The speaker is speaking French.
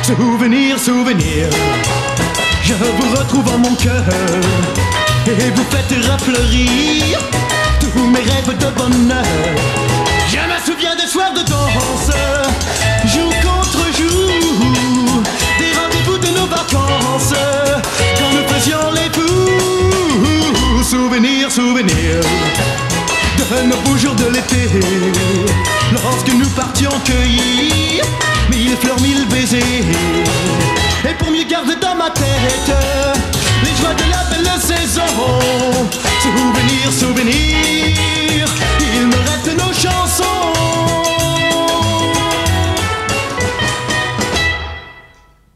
Souvenir, souvenir, je vous retrouve en mon cœur et vous faites refleurir tous mes rêves de bonheur. Je me souviens des soirs de danse, jour contre jour, des rendez-vous de nos vacances, quand nous faisions les fous. Souvenir, souvenir de nos beaux jours de l'été, lorsque nous partions cueillir mille fleurs, mille baisers. Et pour mieux garder dans ma tête les joies de la belle saison. Souvenir, souvenir